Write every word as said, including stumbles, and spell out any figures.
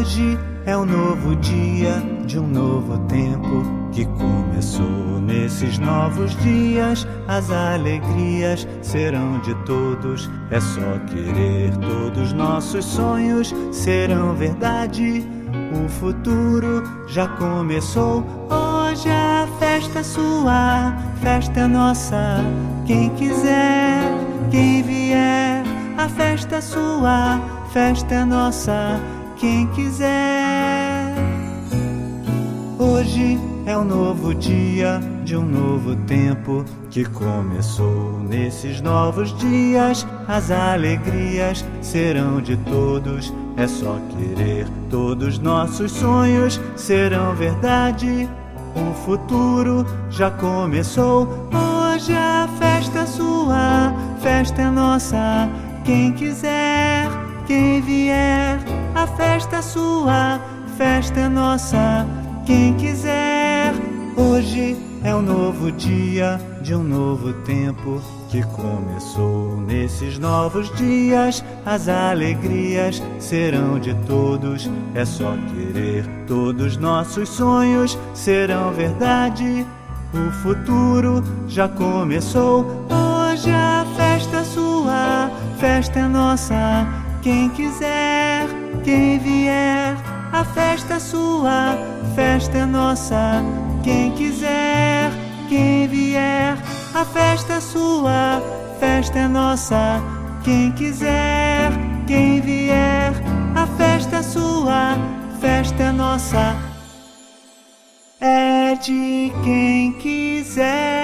Hoje é um novo dia de um novo tempo que começou. Nesses novos dias as alegrias serão de todos. É só querer, todos nossos sonhos serão verdade. O futuro já começou. Hoje a festa é sua, festa é nossa. Quem quiser, quem vier, a festa é sua, festa é nossa. Quem quiser. Hoje é um novo dia de um novo tempo que começou. Nesses novos dias as alegrias serão de todos. É só querer, todos nossos sonhos serão verdade. O futuro já começou. Hoje a festa é sua, festa é nossa. Quem quiser, quem vier, a festa é sua, festa é nossa. Quem quiser. Hoje é um novo dia de um novo tempo que começou. Nesses novos dias as alegrias serão de todos. É só querer, todos nossos sonhos serão verdade. O futuro já começou. Hoje a festa é sua, festa é nossa. Quem quiser, quem vier, a festa é sua, festa é nossa. Quem quiser, quem vier, a festa é sua, festa é nossa. Quem quiser, quem vier, a festa é sua, festa é nossa. É de quem quiser.